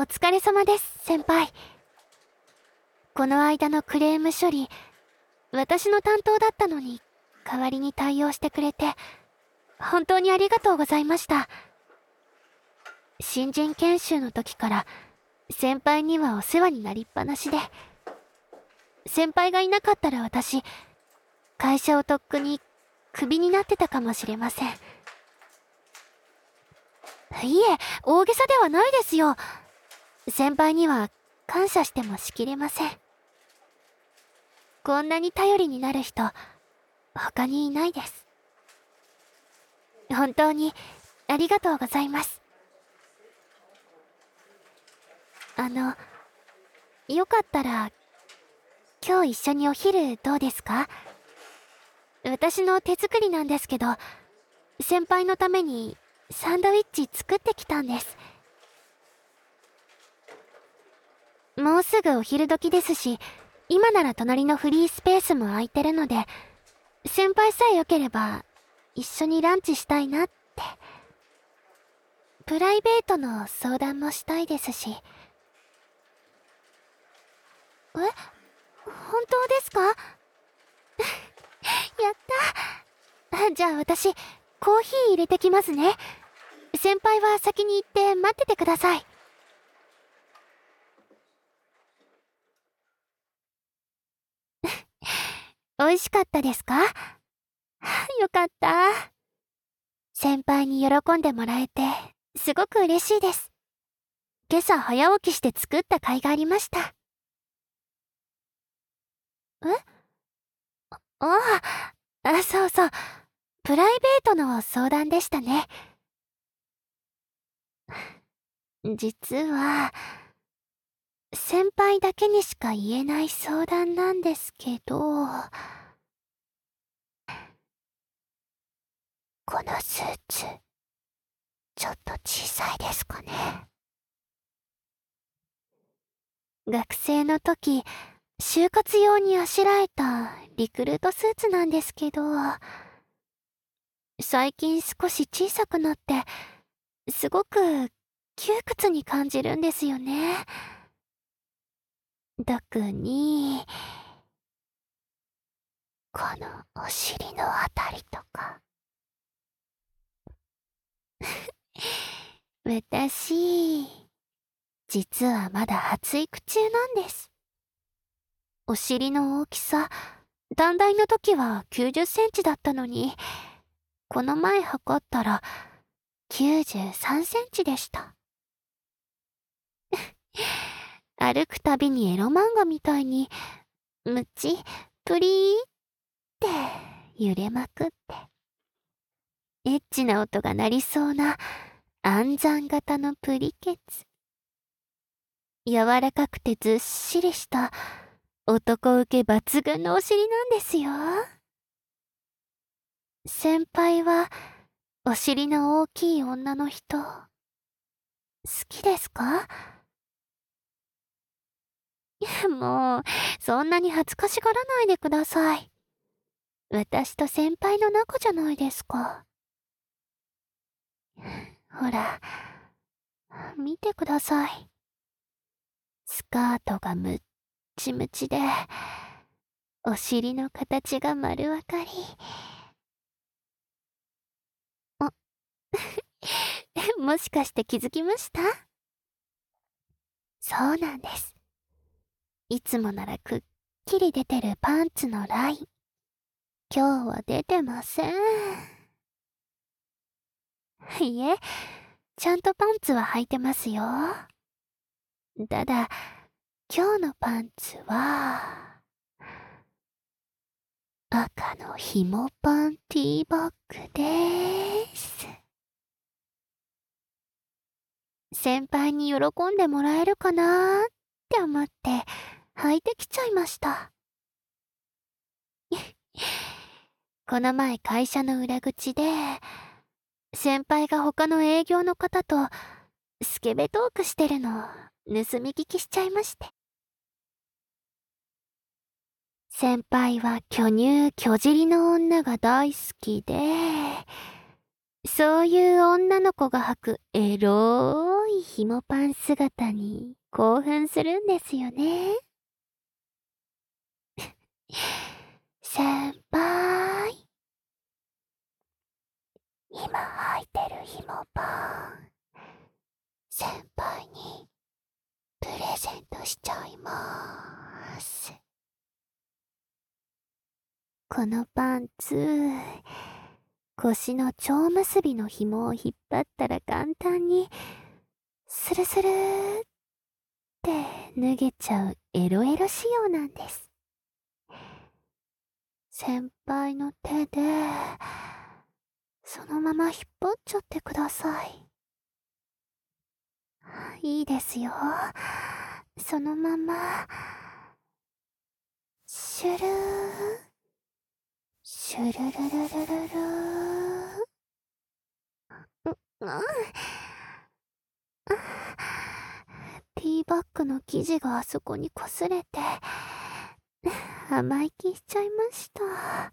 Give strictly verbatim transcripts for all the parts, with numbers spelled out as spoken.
疲れ様です、先輩。この間のクレーム処理、私の担当だったのに、代わりに対応してくれて、本当にありがとうございました。新人研修の時から、先輩にはお世話になりっぱなしで、先輩がいなかったら私、会社をとっくにクビになってたかもしれません。いえ、大げさではないですよ。先輩には感謝してもしきれません。こんなに頼りになる人、他にいないです。本当にありがとうございます。あの、よかったら、今日一緒にお昼どうですか？私の手作りなんですけど、先輩のためにサンドイッチ作ってきたんです。もうすぐお昼時ですし、今なら隣のフリースペースも空いてるので、先輩さえ良ければ一緒にランチしたいなって。プライベートの相談もしたいですし。え？本当ですか？やった。じゃあ私、コーヒー入れてきますね。先輩は先に行って待っててください。美味しかったですか？よかった。先輩に喜んでもらえて、すごく嬉しいです。今朝早起きして作った甲斐がありました。え？ああ、あ、そうそう。プライベートの相談でしたね。実は、先輩だけにしか言えない相談なんですけど、このスーツ、ちょっと小さいですかね。学生の時、就活用にあしらえたリクルートスーツなんですけど、最近少し小さくなって、すごく窮屈に感じるんですよね。特に、このお尻のあたりとか。私、実はまだ発育中なんです。お尻の大きさ、短大の時はきゅうじゅっセンチだったのに、この前測ったらきゅうじゅうさんセンチでした。歩くたびにエロ漫画みたいに、ムチ、プリーって揺れまくって。エッチな音が鳴りそうな暗算型のプリケツ。柔らかくてずっしりした男受け抜群のお尻なんですよ。先輩はお尻の大きい女の人、好きですか？もう、そんなに恥ずかしがらないでください。私と先輩の仲じゃないですか。ほら、見てください。スカートがむっちむちで、お尻の形が丸分かり。あ、もしかして気づきました？そうなんです。いつもならくっきり出てるパンツのライン。今日は出てません。いえ、ちゃんとパンツは履いてますよ。ただ、今日のパンツは、赤の紐パンティーバッグでーす。先輩に喜んでもらえるかなーって思って履いてきちゃいました。この前会社の裏口で、先輩が他の営業の方とスケベトークしてるのを盗み聞きしちゃいまして。先輩は巨乳巨尻の女が大好きで、 そういう女の子が履くエロい紐パン姿に興奮するんですよね。先輩、今履いてる紐パン、先輩にプレゼントしちゃいまーす。このパンツ、腰の蝶結びの紐を引っ張ったら簡単にスルスルーって脱げちゃうエロエロ仕様なんです。先輩の手でそのまま引っ張っちゃってください。いいですよ。そのままシュルーシュルルルルルルー。うん、ティーバッグの生地があそこに擦れて甘い気しちゃいました。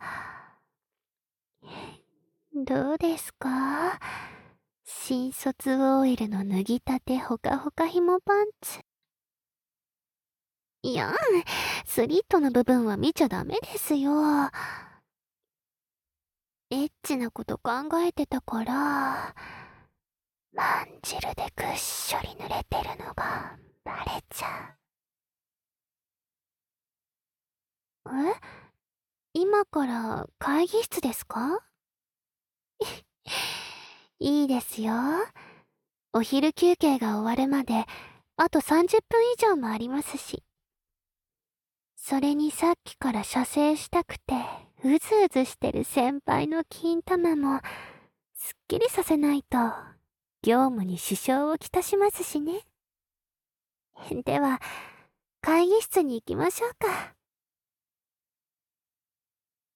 どうですか、新卒 オーエル の脱ぎたてほかほか紐パンツ。いや、スリットの部分は見ちゃダメですよ。エッチなこと考えてたから、まんじるでぐっしょり濡れてるのがバレちゃう。え？今から会議室ですか？いいですよ。お昼休憩が終わるまであとさんじゅっぷん以上もありますし。それにさっきから射精したくてうずうずしてる先輩の金玉もすっきりさせないと業務に支障をきたしますしね。では会議室に行きましょうか。